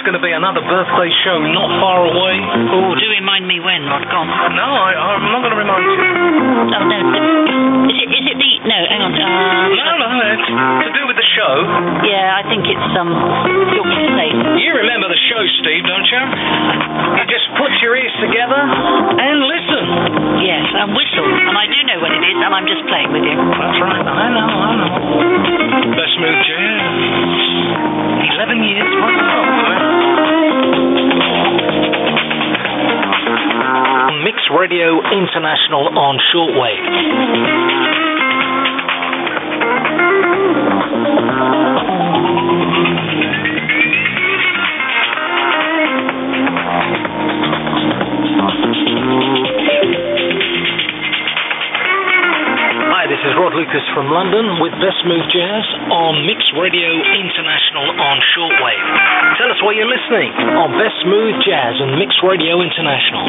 going to be another birthday show not far away. Oh, do remind me when, Rod. Go on. No, I'm not going to remind you. Oh, no. Is it the... No, hang on. No, it's to do with the show. Yeah, I think it's, you're safe. You remember the show, Steve, don't you? You just put your ears together and listen. Yes, and whistle. And I do know when it is, and I'm just playing with you. That's right, I know. Best Smooth Jazz. 11 years. Mix Radio International on shortwave. This is Rod Lucas from London with Best Smooth Jazz on Mix Radio International on shortwave. Tell us where you're listening on Best Smooth Jazz and Mix Radio International.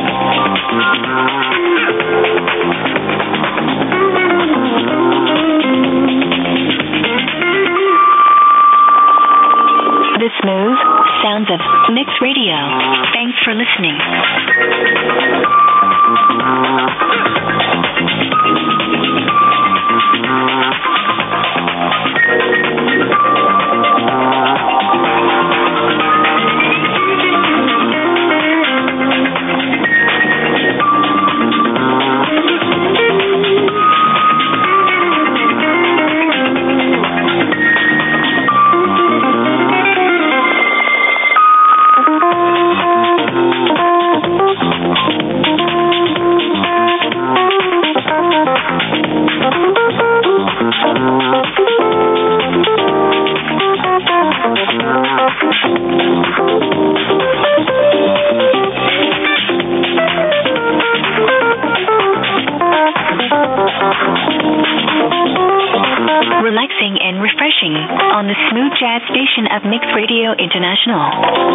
The smooth sounds of Mix Radio. Thanks for listening. Relaxing and refreshing on the smooth jazz station of Mix Radio International.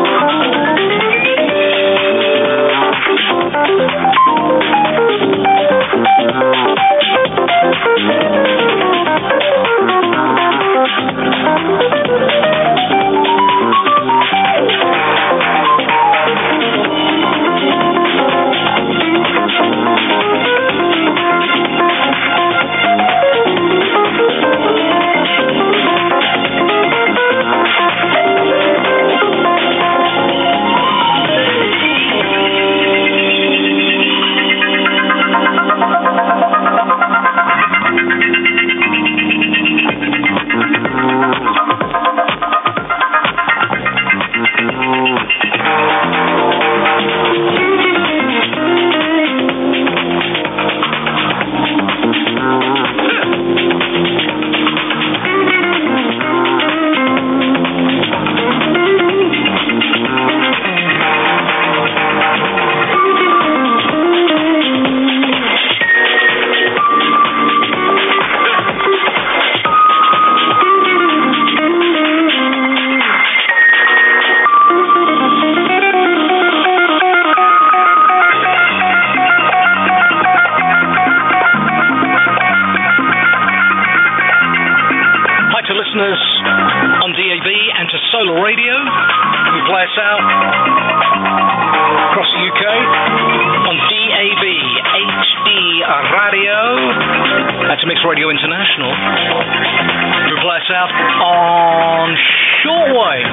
Radio International. Reply us out on shortwave.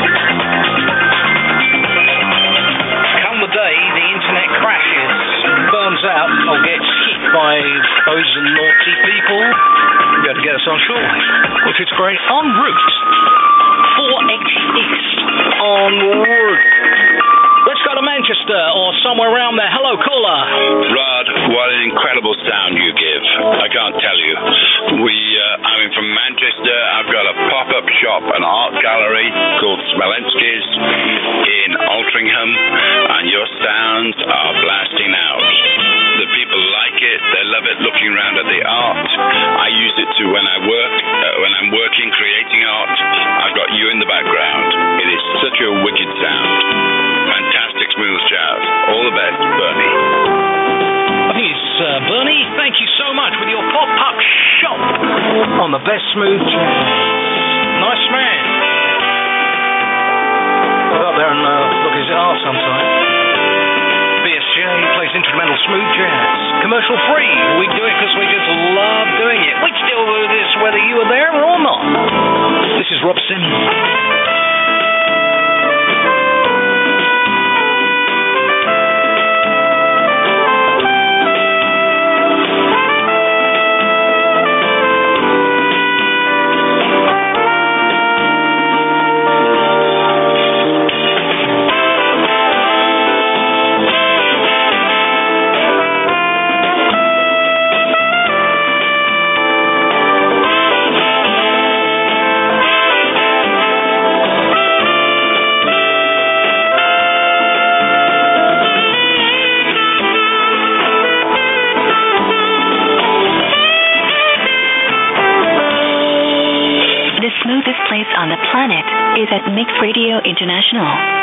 Come the day the internet crashes, burns out, or gets hit by those naughty people, you got to get us on shortwave, which is great. En route. 4X East. En route. Let's go to Manchester or somewhere around there. Hello, caller. Rod, what an incredible sound you give. I can't tell you. I'm from Manchester. I've got a pop-up shop, an art gallery called Smolensky's in Altrincham, and your sounds are blasting out. The people like it. They love it looking around at the art. I use it too when I work, when I'm working, creating art. I've got you in the background. It is such a wicked sound. Fantastic smooth jazz. All the best, Bernie. I think it's Bernie. Thank you so much with your pop-up shop on the best smooth jazz. Nice man. Go out there and look it hard sometimes. BSJ plays instrumental smooth jazz. Commercial free. We do it because we just love doing it. We still do this whether you are there or not. This is Rob Simmons. On the planet is at Mix Radio International.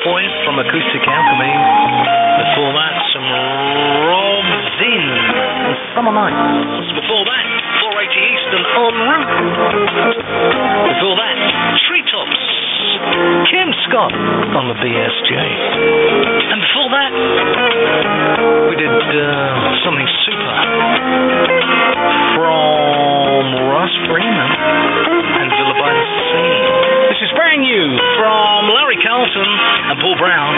Point from Acoustic Alchemy. Before that, some Rob Zinn and Summer Nights. Before that, 480 Eastern en route. Before that, Treetops. Kim Scott on the BSJ. And before that, we did something super from Russ Freeman and Villa by the Sea. This is brand new from Larry Carlton and Paul Brown.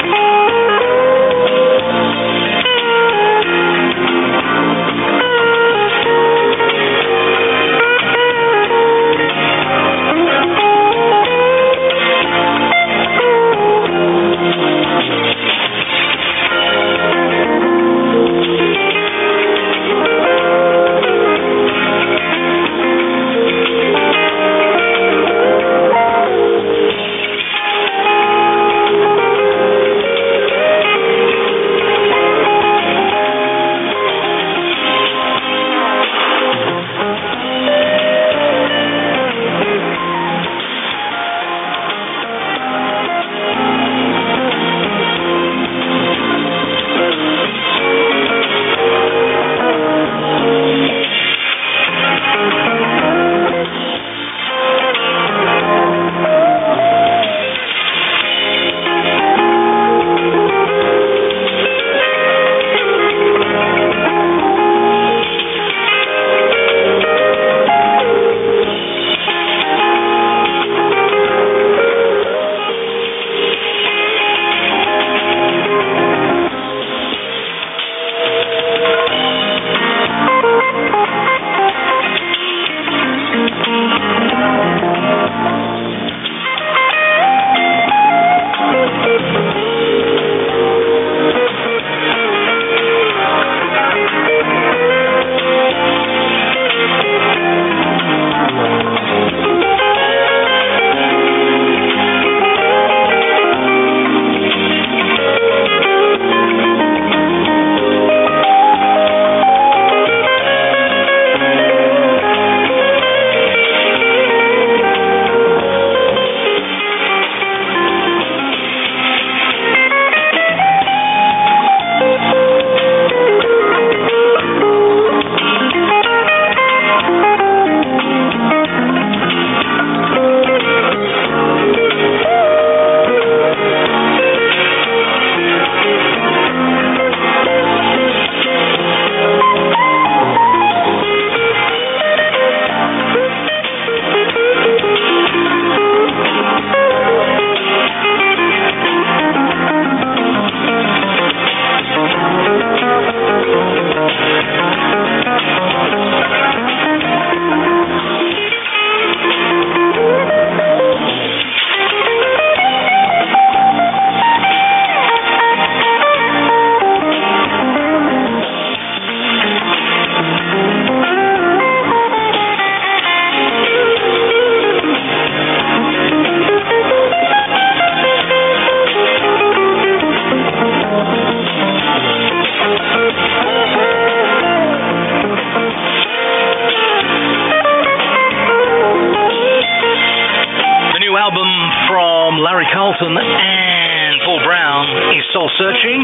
Carlton and Paul Brown is Soul Searching.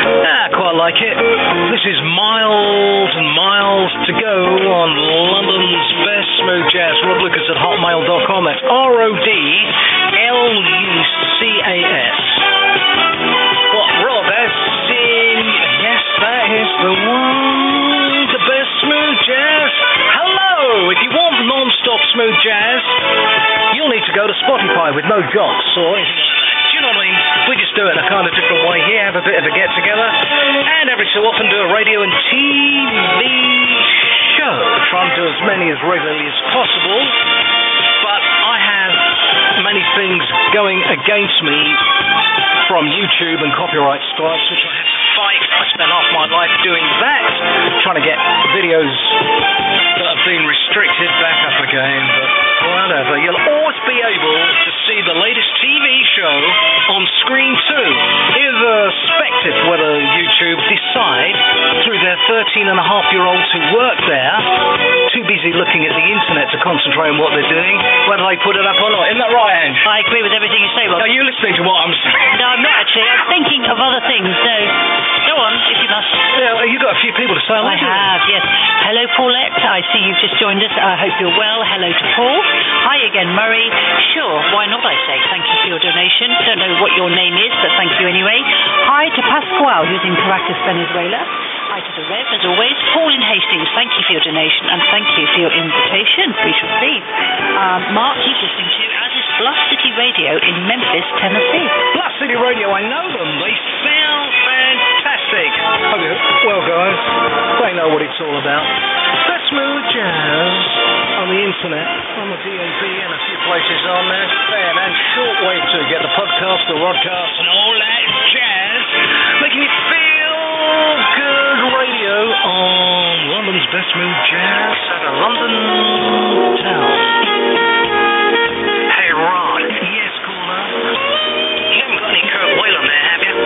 Quite like it. This is miles and miles to go on London's best smooth jazz. Rod Lucas at hotmail.com. That's RODLUCAS. What Rod has seen? Yes, that is the one. The best smooth jazz. Hello! If you want non-stop smooth jazz, you'll need to go to Spotify with no jocks or anything like that. Do you know what I mean? We just do it in a kind of different way here, have a bit of a get-together, and every so often do a radio and TV show. Try and do as many as regularly as possible, but I have many things going against me from YouTube and copyright strikes, which I have to fight. I spent half my life doing that, trying to get videos that have been restricted back up again, but whatever. You'll always be able to see the latest TV show on screen too, irrespective whether YouTube decide through their 13-and-a-half-year-olds who work there to be busy looking at the internet to concentrate on what they're doing, whether they put it up or not. Isn't that right, Ange? I agree with everything you say, Rob. Are you listening to what I'm saying? No, I'm not actually. I'm thinking of other things. No. Go on, if you must. Yeah, you've got a few people to say hello I to. have, yes. Hello, Paulette. I see you've just joined us. I hope you're well. Hello to Paul. Hi again, Murray. Sure, why not, I say. Thank you for your donation. Don't know what your name is, but thank you anyway. Hi to Pascual, who's in Caracas, Venezuela. Hi to the Rev, as always. Paul in Hastings, thank you for your donation, and thank you for your invitation. We shall see. Mark, he's listening to, as is Bluff City Radio in Memphis, Tennessee. Bluff City Radio, I know them. They sound fantastic. Okay, well, guys, they know what it's all about. Best Smooth Jazz on the internet, on the DAB, and a few places on there. And shortwave to get the podcast, the broadcast, and all that jazz, making you feel good radio on London's Best Smooth Jazz out of London town. Hey, Rod. Yes, caller. You haven't got any Kurt Whalen there, have you?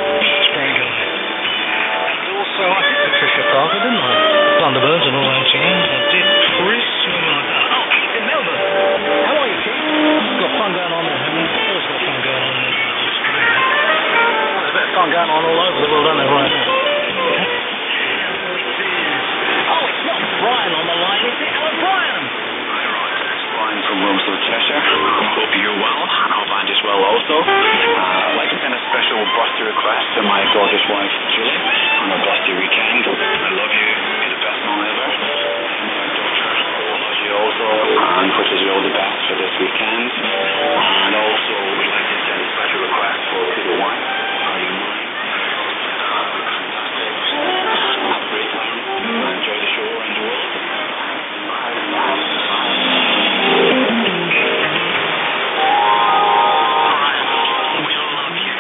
Thunderbirds and all that, yeah. one going on all over the world, aren't there, right now? Oh, it's not Brian on the line, is it? Hello, Brian! Hi, Rod. It's Brian from Wilmslow, Cheshire. Hope you're well, and hope Andy's well also. I'd like to send a special birthday request to my daughter's wife, Julie, on her birthday weekend. I love you. You're the best mom ever. My daughter loves you also, and wishes you all the best for this weekend. And also, we'd like to send a special request for Peter White. Are you mine? Fantastic. Have a great time. Enjoy the show around the world. We all love you.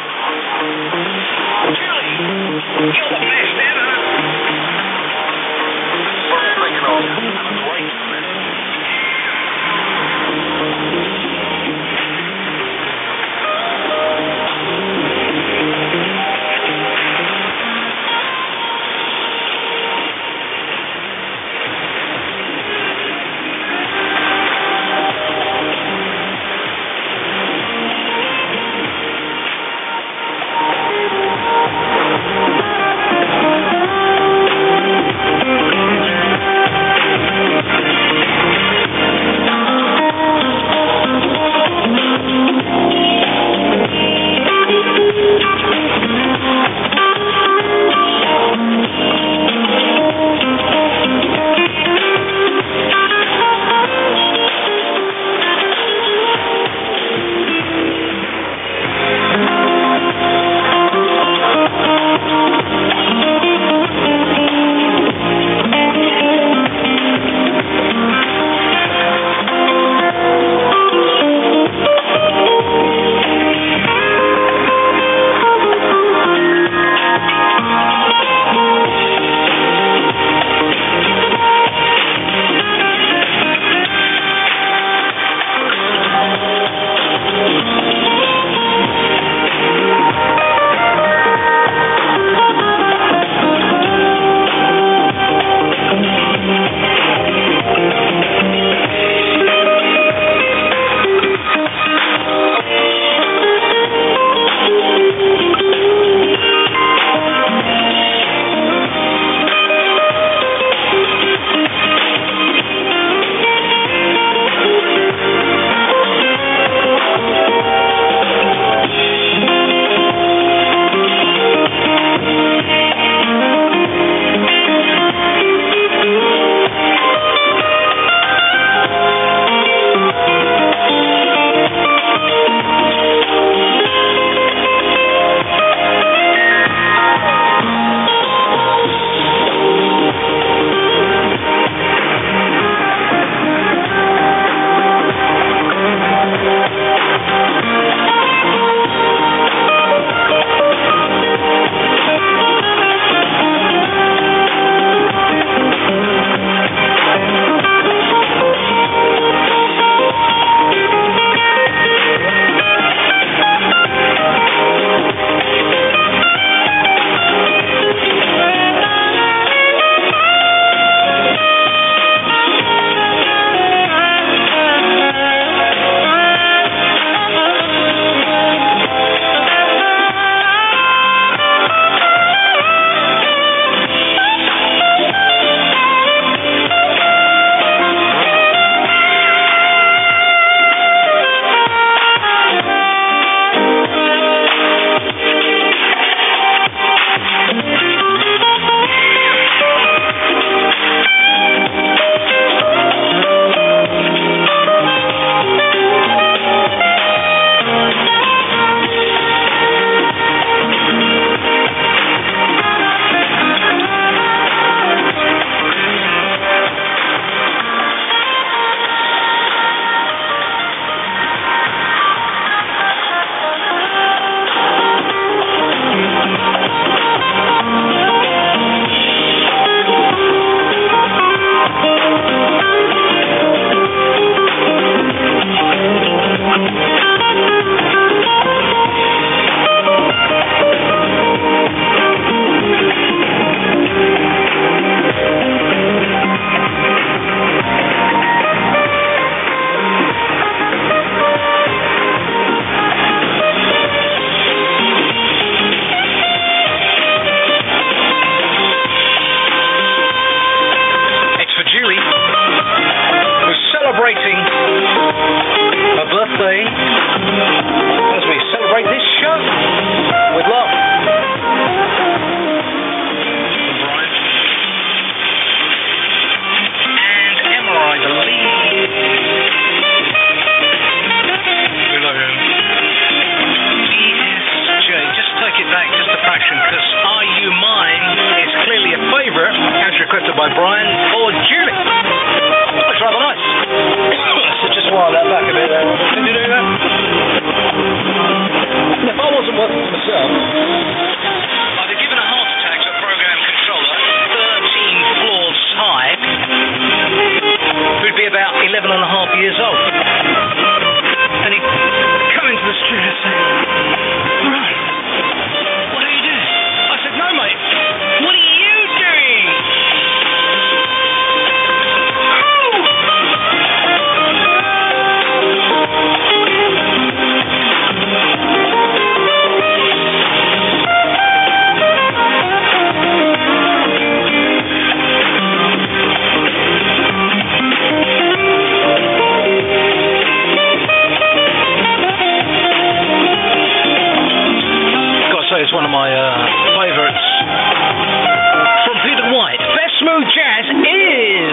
say it's one of my favourites. From Peter White. Best Smooth Jazz is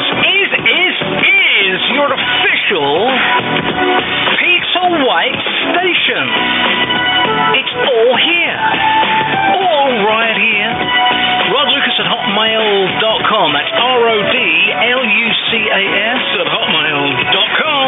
your official Peter White station. It's all here. All right here. Rod Lucas at hotmail.com. That's RODLUCAS at hotmail.com.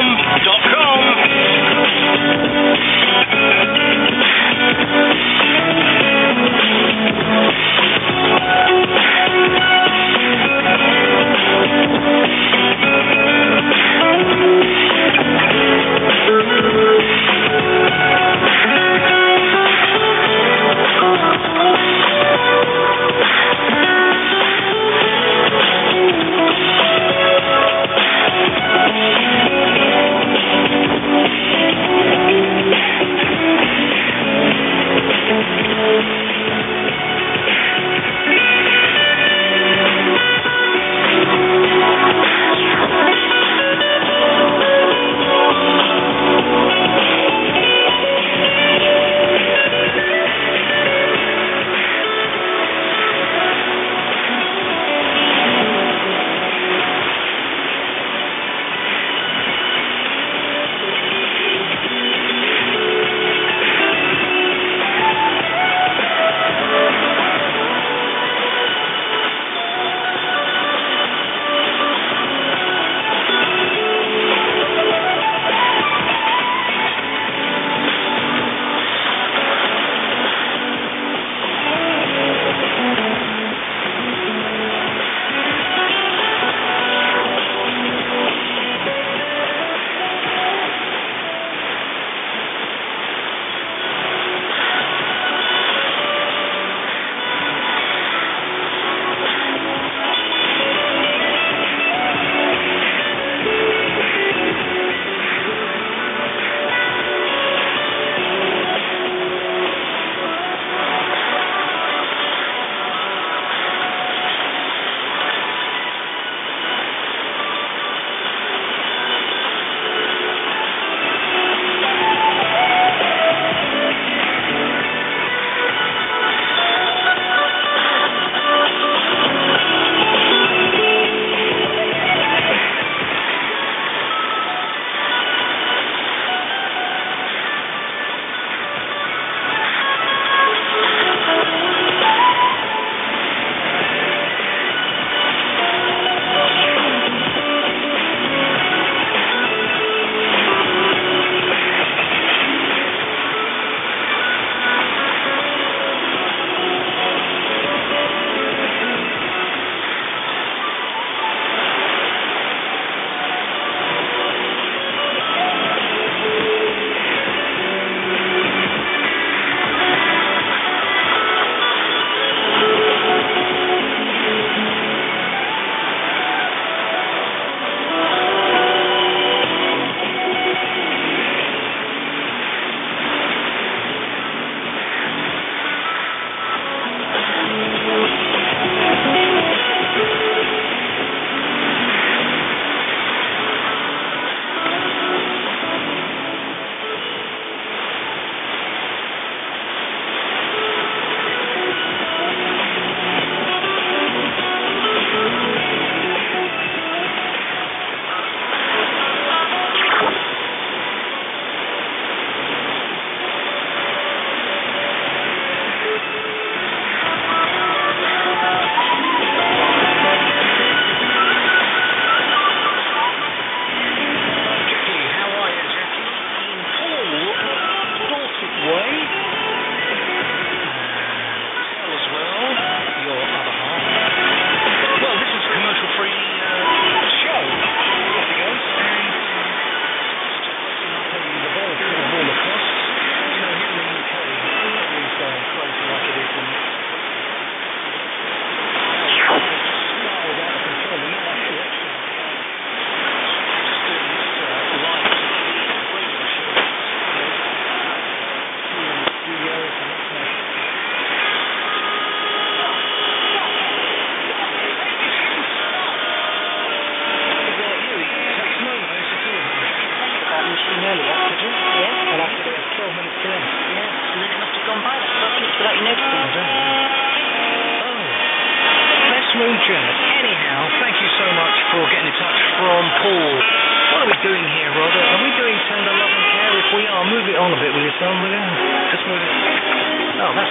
smooth jazz. Anyhow, thank you so much for getting in touch from Paul. What are we doing here, Robert? Are we doing Tender Love and Care? If we are, move it on a bit with your son, will you? Just move it. No, that's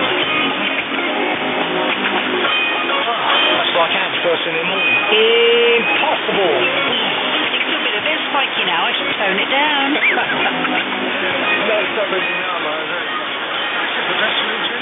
that's like ants first thing in the morning. Impossible. It's a bit spiky now. I should tone it down. No, stop it now, man. That's the best smooth jazz.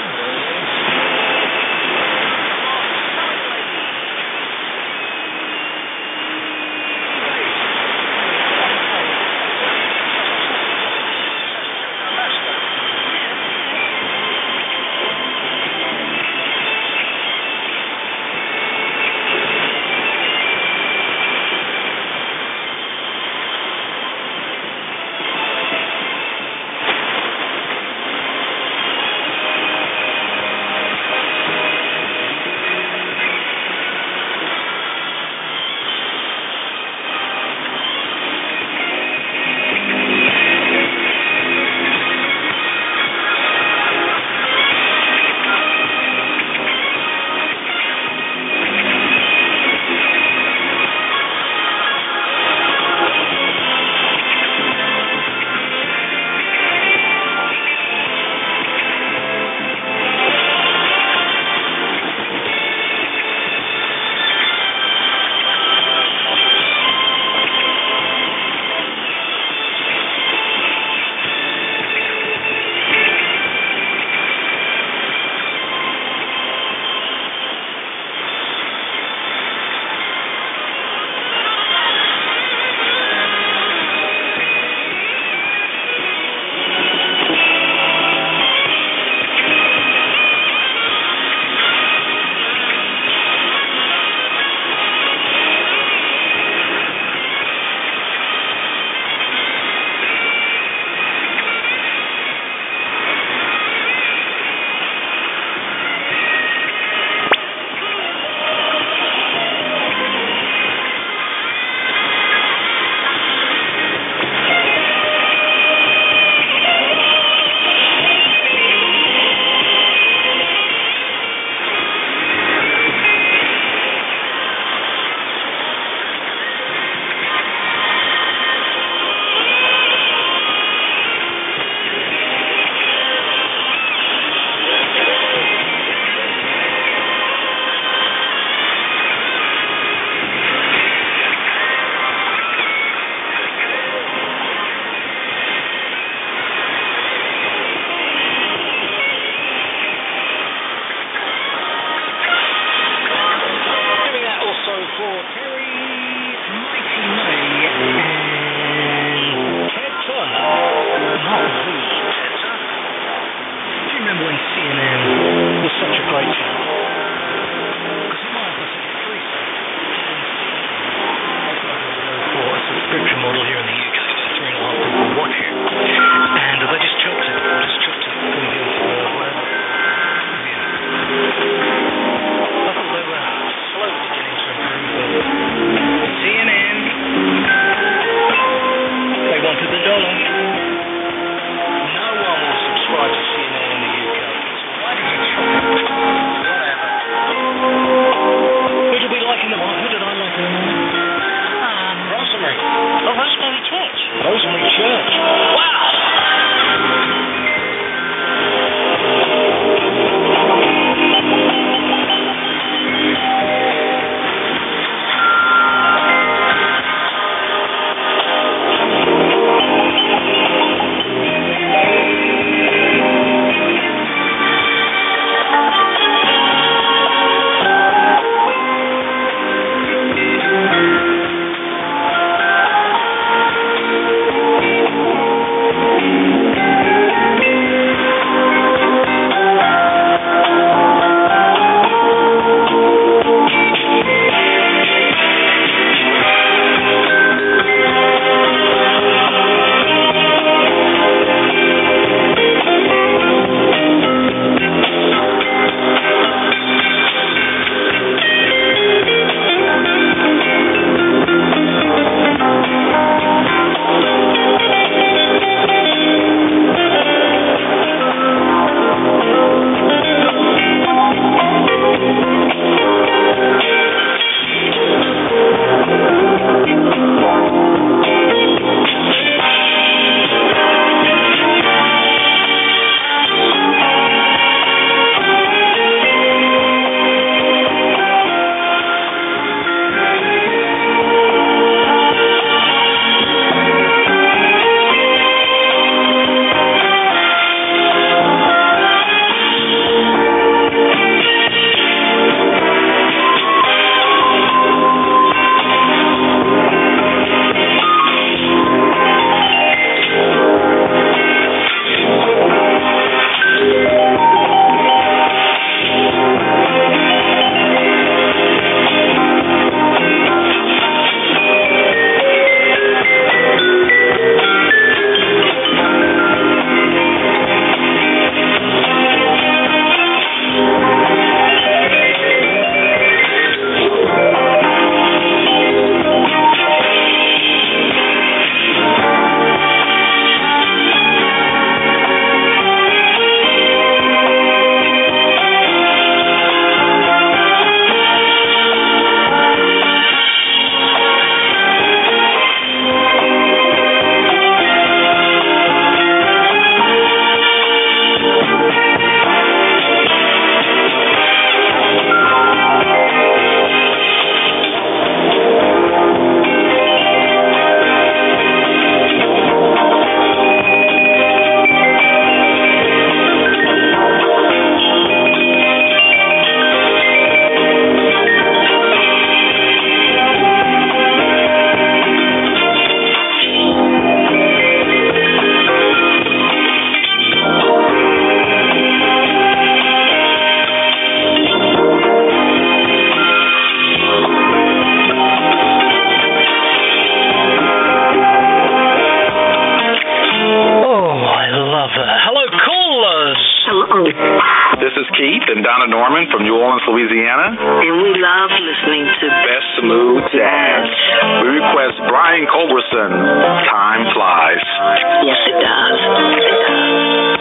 This is Keith and Donna Norman from New Orleans, Louisiana. And we love listening to Best Smooth Jazz. We request Brian Culberson, Time Flies. Yes, it does. It does.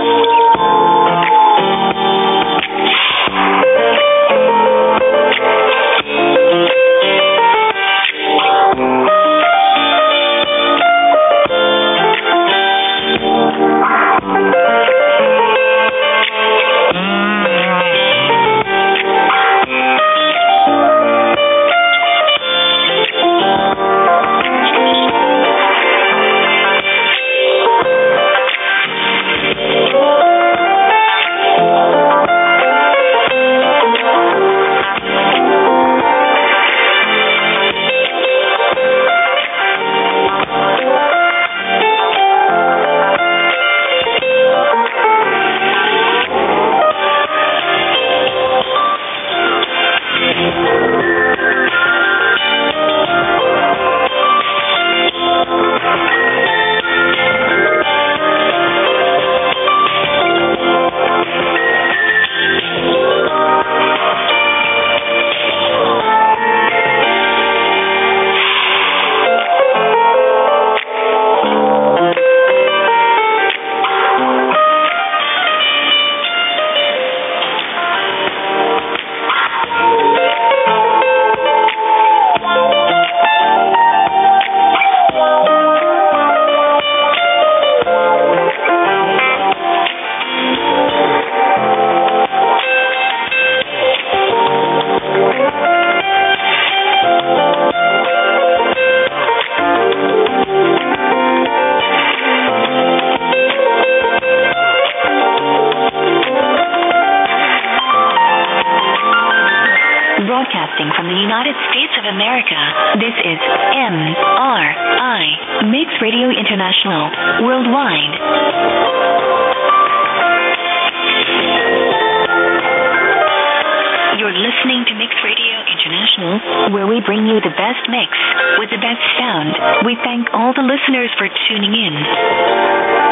Broadcasting from the United States of America, this is MRI, Mixed Radio International, worldwide. You're listening to Mixed Radio International, where we bring you the best mix with the best sound. We thank all the listeners for tuning in.